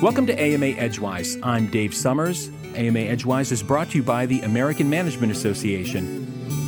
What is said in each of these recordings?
Welcome to AMA Edgewise. I'm Dave Summers. AMA Edgewise is brought to you by the American Management Association.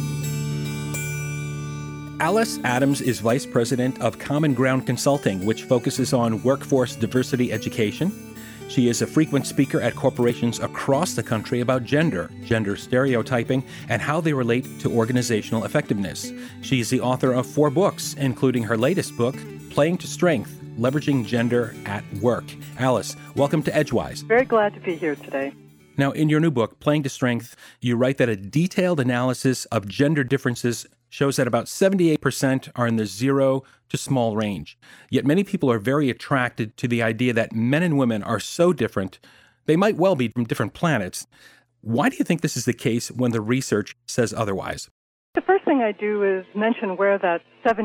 Alice Adams is Vice President of Common Ground Consulting, which focuses on workforce diversity education. She is a frequent speaker at corporations across the country about gender stereotyping, and how they relate to organizational effectiveness. She is the author of 4 books, including her latest book, Playing to Strength, Leveraging Gender at Work. Alice, welcome to Edgewise. Very glad to be here today. Now, in your new book, Playing to Strength, you write that a detailed analysis of gender differences shows that about 78% are in the 0 to small range. Yet many people are very attracted to the idea that men and women are so different, they might well be from different planets. Why do you think this is the case when the research says otherwise? The first thing I do is mention where that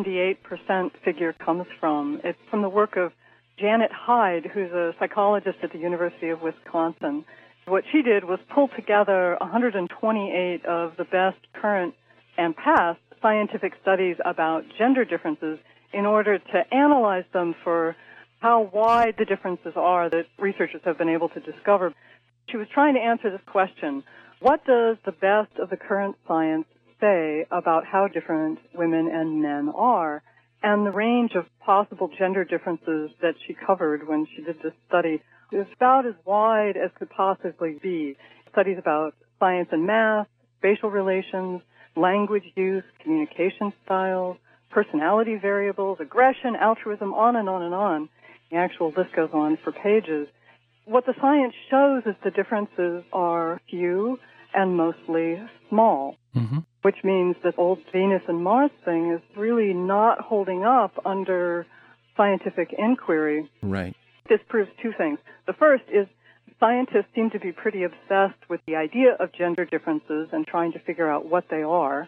78% figure comes from. It's from the work of Janet Hyde, who's a psychologist at the University of Wisconsin. What she did was pull together 128 of the best current and past scientific studies about gender differences in order to analyze them for how wide the differences are that researchers have been able to discover. She was trying to answer this question: what does the best of the current science say about how different women and men are? And the range of possible gender differences that she covered when she did this study is about as wide as could possibly be. Studies about science and math, spatial relations, language use, communication styles, personality variables, aggression, altruism, on and on and on. The actual list goes on for pages. What the science shows is the differences are few and mostly small, which means that old Venus and Mars thing is really not holding up under scientific inquiry. Right. This proves 2 things. The first is scientists seem to be pretty obsessed with the idea of gender differences and trying to figure out what they are.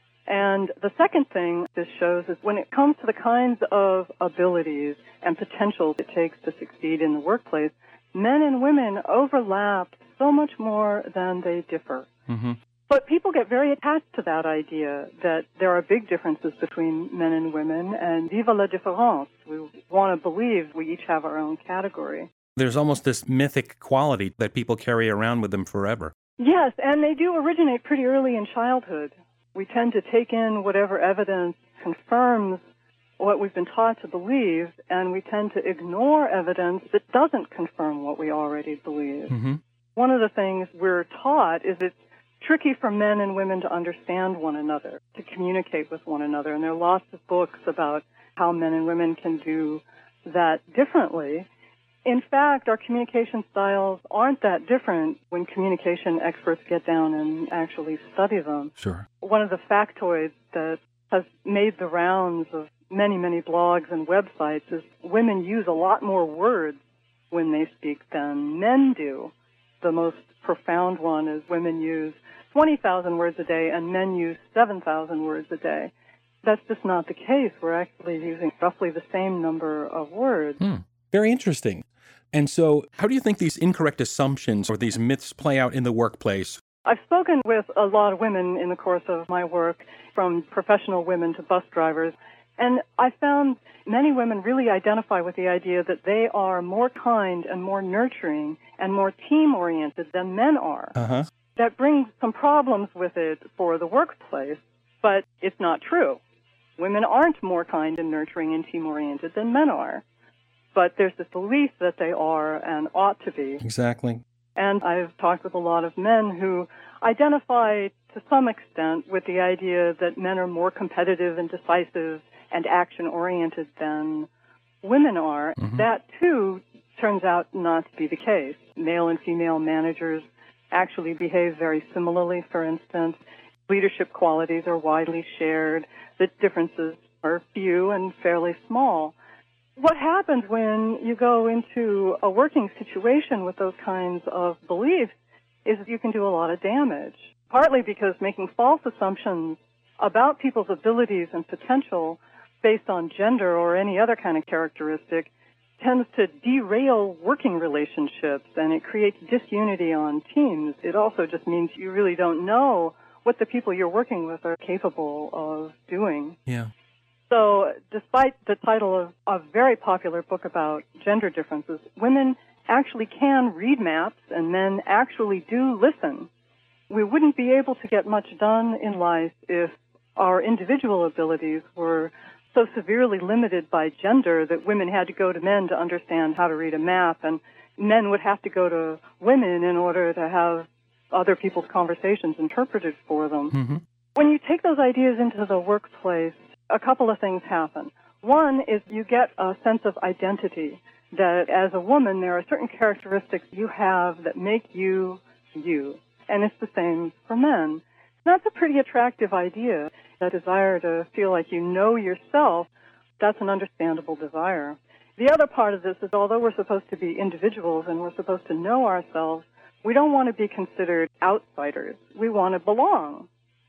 And the second thing this shows is when it comes to the kinds of abilities and potential it takes to succeed in the workplace, men and women overlap so much more than they differ. But people get very attached to that idea that there are big differences between men and women, and vive la différence. We want to believe we each have our own category. There's almost this mythic quality that people carry around with them forever. Yes, and they do originate pretty early in childhood. We tend to take in whatever evidence confirms what we've been taught to believe, and we tend to ignore evidence that doesn't confirm what we already believe. One of the things we're taught is it's tricky for men and women to understand one another, to communicate with one another, and there are lots of books about how men and women can do that differently. In fact, our communication styles aren't that different when communication experts get down and actually study them. Sure. One of the factoids that has made the rounds of many, many blogs and websites is women use a lot more words when they speak than men do. The most profound one is women use 20,000 words a day and men use 7,000 words a day. That's just not the case. We're actually using roughly the same number of words. Very interesting. And so how do you think these incorrect assumptions or these myths play out in the workplace? I've spoken with a lot of women in the course of my work, from professional women to bus drivers, and I found many women really identify with the idea that they are more kind and more nurturing and more team-oriented than men are. That brings some problems with it for the workplace, but it's not true. Women aren't more kind and nurturing and team-oriented than men are. But there's this belief that they are and ought to be. Exactly. And I've talked with a lot of men who identify to some extent with the idea that men are more competitive and decisive and action-oriented than women are. That, too, turns out not to be the case. Male and female managers actually behave very similarly. For instance, leadership qualities are widely shared. The differences are few and fairly small. What happens when you go into a working situation with those kinds of beliefs is you can do a lot of damage, partly because making false assumptions about people's abilities and potential based on gender or any other kind of characteristic tends to derail working relationships, and it creates disunity on teams. It also just means you really don't know what the people you're working with are capable of doing. Yeah. So despite the title of a very popular book about gender differences, women actually can read maps and men actually do listen, we wouldn't be able to get much done in life if our individual abilities were so severely limited by gender that women had to go to men to understand how to read a map, and men would have to go to women in order to have other people's conversations interpreted for them. Mm-hmm. When you take those ideas into the workplace, a couple of things happen. One is you get a sense of identity, that as a woman there are certain characteristics you have that make you you. And it's the same for men. That's a pretty attractive idea. That desire to feel like you know yourself, that's an understandable desire. The other part of this is, although we're supposed to be individuals and we're supposed to know ourselves, we don't want to be considered outsiders. We want to belong.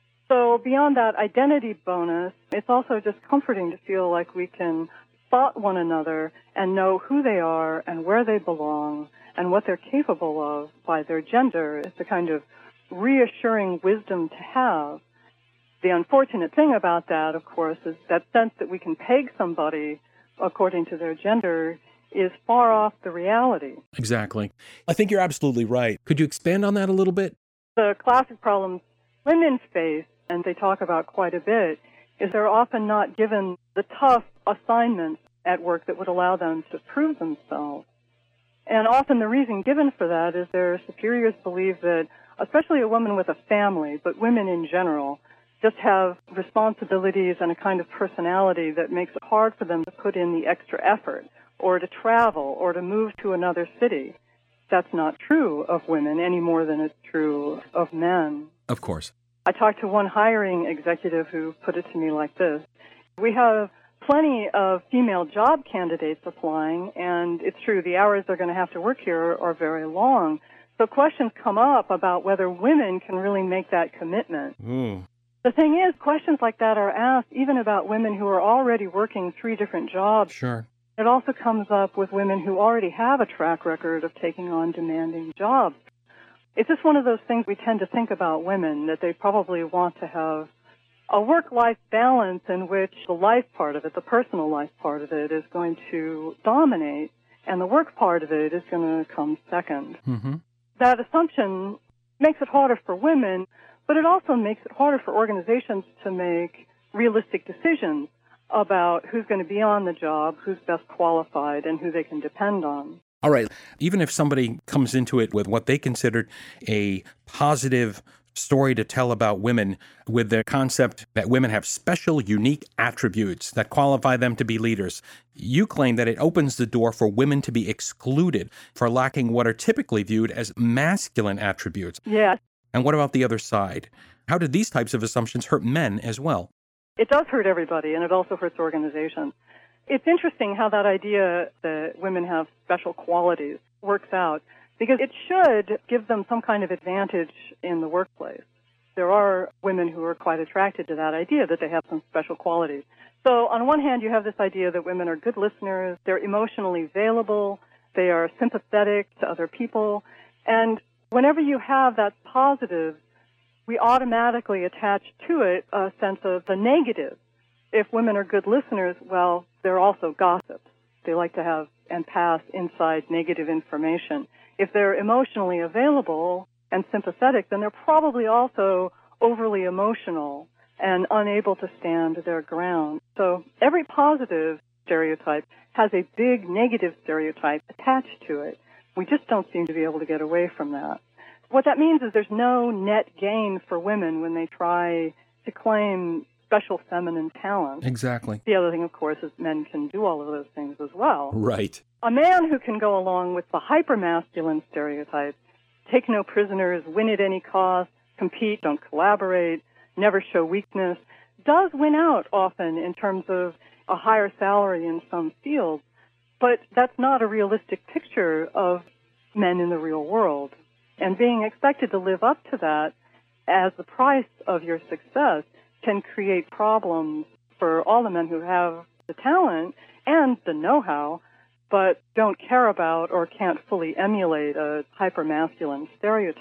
So beyond that identity bonus, it's also just comforting to feel like we can spot one another and know who they are and where they belong and what they're capable of by their gender. It's a kind of reassuring wisdom to have. The unfortunate thing about that, of course, is that sense that we can peg somebody according to their gender is far off the reality. Exactly. I think you're absolutely right. Could you expand on that a little bit? The classic problems women face, and they talk about quite a bit, is they're often not given the tough assignments at work that would allow them to prove themselves. And often the reason given for that is their superiors believe that, especially a woman with a family, but women in general, just have responsibilities and a kind of personality that makes it hard for them to put in the extra effort or to travel or to move to another city. That's not true of women any more than it's true of men. Of course. I talked to one hiring executive who put it to me like this. We have plenty of female job candidates applying, and it's true, the hours they're going to have to work here are very long. So questions come up about whether women can really make that commitment. The thing is, questions like that are asked even about women who are already working 3 different jobs. Sure. It also comes up with women who already have a track record of taking on demanding jobs. It's just one of those things we tend to think about women, that they probably want to have a work-life balance in which the life part of it, the personal life part of it, is going to dominate, and the work part of it is going to come second. Mm-hmm. That assumption makes it harder for women, but it also makes it harder for organizations to make realistic decisions about who's going to be on the job, who's best qualified, and who they can depend on. All right. Even if somebody comes into it with what they considered a positive story to tell about women, with the concept that women have special, unique attributes that qualify them to be leaders, you claim that it opens the door for women to be excluded for lacking what are typically viewed as masculine attributes. Yes. And what about the other side? How do these types of assumptions hurt men as well? It does hurt everybody, and it also hurts organizations. It's interesting how that idea that women have special qualities works out, because it should give them some kind of advantage in the workplace. There are women who are quite attracted to that idea, that they have some special qualities. So on one hand, you have this idea that women are good listeners, they're emotionally available, they are sympathetic to other people, and whenever you have that positive, we automatically attach to it a sense of the negative. If women are good listeners, well, they're also gossips. They like to have and pass inside negative information. If they're emotionally available and sympathetic, then they're probably also overly emotional and unable to stand their ground. So every positive stereotype has a big negative stereotype attached to it. We just don't seem to be able to get away from that. What that means is there's no net gain for women when they try to claim special feminine talent. Exactly. The other thing, of course, is men can do all of those things as well. Right. A man who can go along with the hypermasculine stereotype, take no prisoners, win at any cost, compete, don't collaborate, never show weakness, does win out often in terms of a higher salary in some fields. But that's not a realistic picture of men in the real world. And being expected to live up to that as the price of your success can create problems for all the men who have the talent and the know-how, but don't care about or can't fully emulate a hyper-masculine stereotype.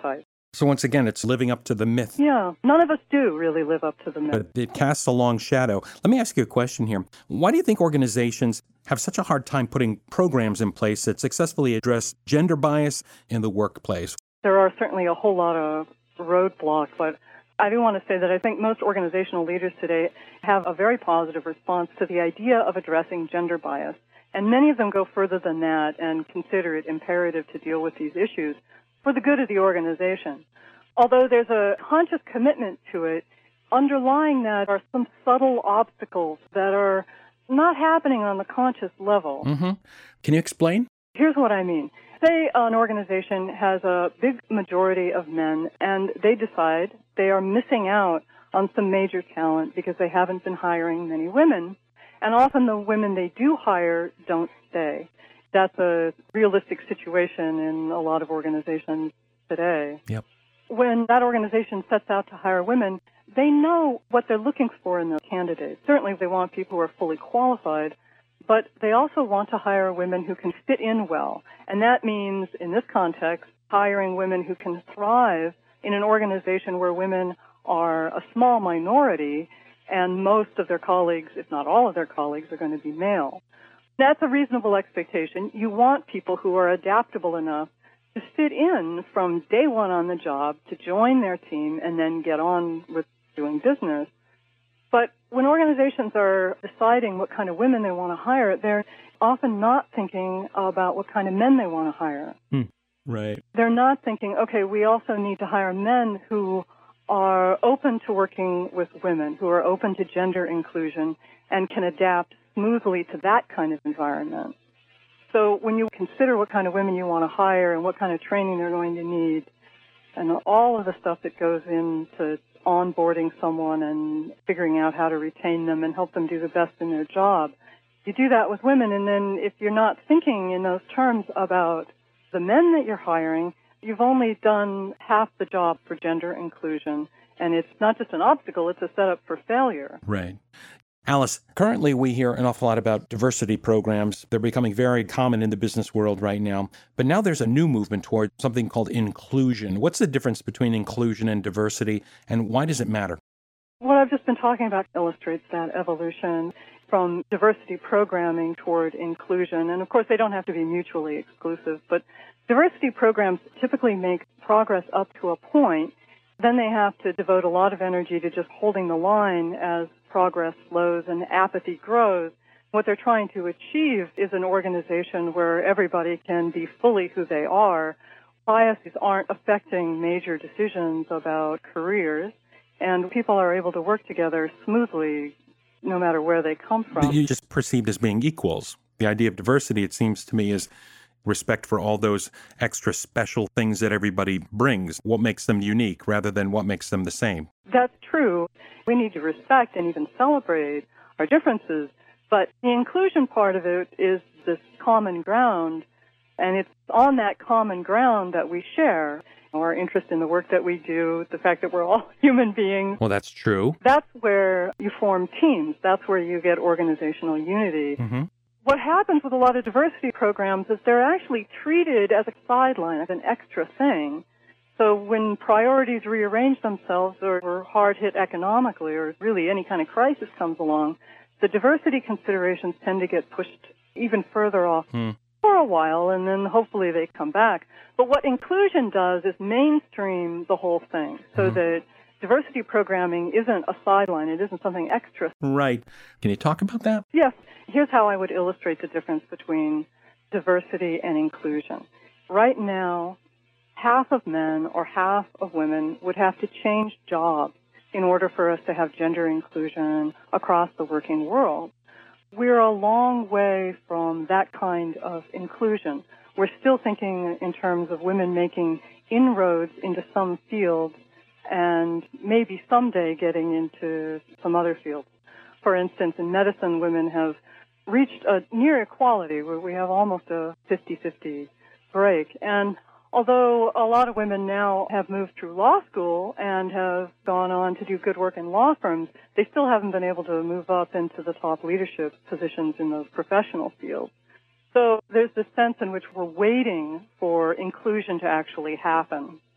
So once again, it's living up to the myth. Yeah, none of us do really live up to the myth. But it casts a long shadow. Let me ask you a question here. Why do you think organizations have such a hard time putting programs in place that successfully address gender bias in the workplace? There are certainly a whole lot of roadblocks, but I do want to say that I think most organizational leaders today have a very positive response to the idea of addressing gender bias. And many of them go further than that and consider it imperative to deal with these issues for the good of the organization. Although there's a conscious commitment to it, underlying that are some subtle obstacles that are not happening on the conscious level. Mm-hmm. Can you explain? Here's what I mean. Say an organization has a big majority of men, and they decide they are missing out on some major talent because they haven't been hiring many women, and often the women they do hire don't stay. That's a realistic situation in a lot of organizations today. Yep. When that organization sets out to hire women, they know what they're looking for in the candidates. Certainly they want people who are fully qualified, but they also want to hire women who can fit in well. And that means, in this context, hiring women who can thrive in an organization where women are a small minority and most of their colleagues, if not all of their colleagues, are going to be male. That's a reasonable expectation. You want people who are adaptable enough to fit in from day one on the job, to join their team, and then get on with doing business. But when organizations are deciding what kind of women they want to hire, they're often not thinking about what kind of men they want to hire. Right. They're not thinking, okay, we also need to hire men who are open to working with women, who are open to gender inclusion, and can adapt smoothly to that kind of environment. So when you consider what kind of women you want to hire and what kind of training they're going to need, and all of the stuff that goes into onboarding someone and figuring out how to retain them and help them do the best in their job, you do that with women, and then if you're not thinking in those terms about the men that you're hiring, you've only done half the job for gender inclusion, and it's not just an obstacle, it's a setup for failure. Right. Alice, currently we hear an awful lot about diversity programs. They're becoming very common in the business world right now. But now there's a new movement toward something called inclusion. What's the difference between inclusion and diversity, and why does it matter? What I've just been talking about illustrates that evolution from diversity programming toward inclusion. And of course, they don't have to be mutually exclusive, but diversity programs typically make progress up to a point. Then they have to devote a lot of energy to just holding the line as progress slows and apathy grows. What they're trying to achieve is an organization where everybody can be fully who they are. Biases aren't affecting major decisions about careers, and people are able to work together smoothly no matter where they come from. You're just perceived as being equals. The idea of diversity, it seems to me, is respect for all those extra special things that everybody brings, what makes them unique rather than what makes them the same. That's true. We need to respect and even celebrate our differences, but the inclusion part of it is this common ground, and it's on that common ground that we share our interest in the work that we do, the fact that we're all human beings. Well, that's true. That's where you form teams. That's where you get organizational unity. Mm-hmm. What happens with a lot of diversity programs is they're actually treated as a sideline, as an extra thing. So when priorities rearrange themselves or we're hard hit economically or really any kind of crisis comes along, the diversity considerations tend to get pushed even further off for a while, and then hopefully they come back. But what inclusion does is mainstream the whole thing so that diversity programming isn't a sideline. It isn't something extra. Right. Can you talk about that? Yes. Here's how I would illustrate the difference between diversity and inclusion. Right now, half of men or half of women would have to change jobs in order for us to have gender inclusion across the working world. We're a long way from that kind of inclusion. We're still thinking in terms of women making inroads into some fields and maybe someday getting into some other fields. For instance, in medicine, women have reached a near equality where we have almost a 50-50 break. And although a lot of women now have moved through law school and have gone on to do good work in law firms, they still haven't been able to move up into the top leadership positions in those professional fields. So there's this sense in which we're waiting for inclusion to actually happen.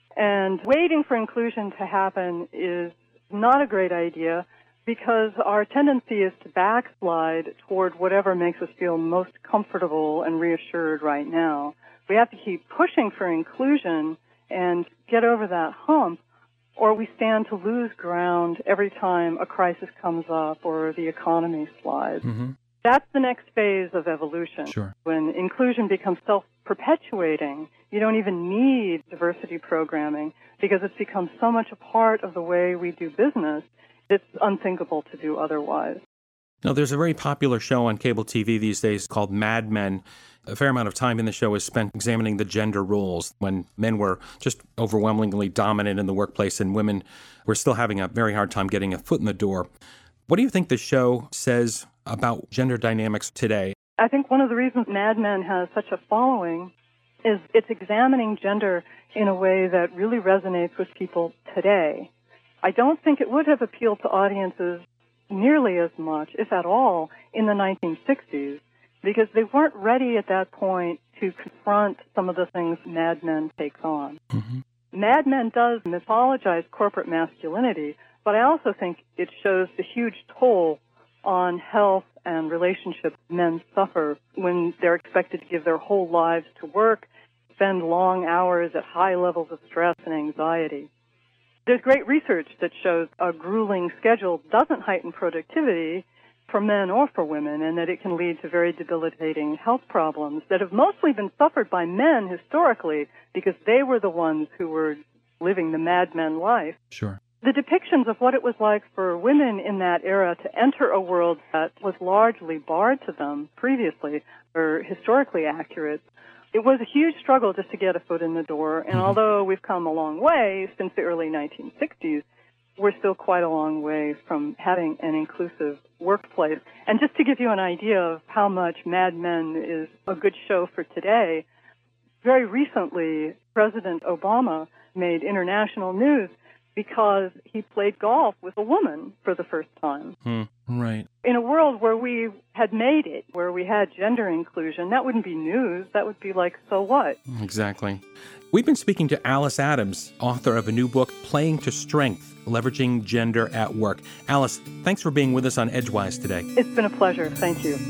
And waiting for inclusion to happen is not a great idea because our tendency is to backslide toward whatever makes us feel most comfortable and reassured right now. We have to keep pushing for inclusion and get over that hump, or we stand to lose ground every time a crisis comes up or the economy slides. Mm-hmm. That's the next phase of evolution. Sure. When inclusion becomes self-perpetuating, you don't even need diversity programming because it's become so much a part of the way we do business, it's unthinkable to do otherwise. Now, there's a very popular show on cable TV these days called Mad Men. A fair amount of time in the show is spent examining the gender roles when men were just overwhelmingly dominant in the workplace and women were still having a very hard time getting a foot in the door. What do you think the show says about gender dynamics today? I think one of the reasons Mad Men has such a following is it's examining gender in a way that really resonates with people today. I don't think it would have appealed to audiences nearly as much, if at all, in the 1960s, because they weren't ready at that point to confront some of the things Mad Men takes on. Mm-hmm. Mad Men does mythologize corporate masculinity, but I also think it shows the huge toll on health and relationships men suffer when they're expected to give their whole lives to work, spend long hours at high levels of stress and anxiety. There's great research that shows a grueling schedule doesn't heighten productivity for men or for women, and that it can lead to very debilitating health problems that have mostly been suffered by men historically because they were the ones who were living the Mad Men life. Sure. The depictions of what it was like for women in that era to enter a world that was largely barred to them previously are historically accurate. It was a huge struggle just to get a foot in the door, and although we've come a long way since the early 1960s, we're still quite a long way from having an inclusive workplace. And just to give you an idea of how much Mad Men is a good show for today, very recently, President Obama made international news because he played golf with a woman for the first time. Right. In a world where we had made it, where we had gender inclusion, that wouldn't be news. That would be like, so what? Exactly. We've been speaking to Alice Adams, author of a new book, Playing to Strength, Leveraging Gender at Work. Alice, thanks for being with us on Edgewise today. It's been a pleasure. Thank you.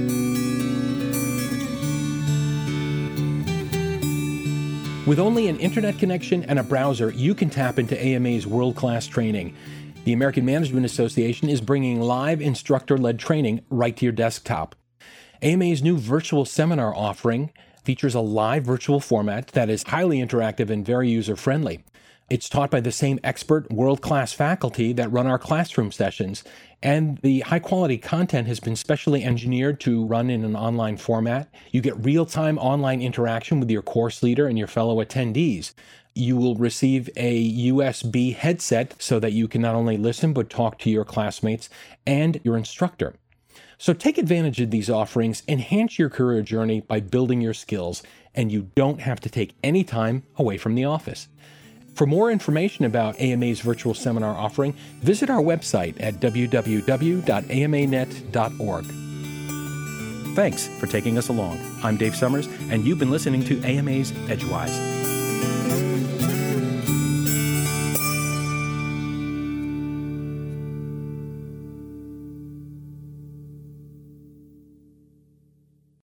With only an internet connection and a browser, you can tap into AMA's world-class training. The American Management Association is bringing live instructor-led training right to your desktop. AMA's new virtual seminar offering features a live virtual format that is highly interactive and very user-friendly. It's taught by the same expert, world-class faculty that run our classroom sessions, and the high-quality content has been specially engineered to run in an online format. You get real-time online interaction with your course leader and your fellow attendees. You will receive a USB headset so that you can not only listen but talk to your classmates and your instructor. So take advantage of these offerings, enhance your career journey by building your skills, and you don't have to take any time away from the office. For more information about AMA's virtual seminar offering, visit our website at www.amanet.org. Thanks for taking us along. I'm Dave Summers, and you've been listening to AMA's Edgewise.